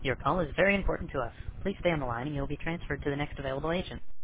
Your call is very important to us. Please stay on the line and you'll be transferred to the next available agent.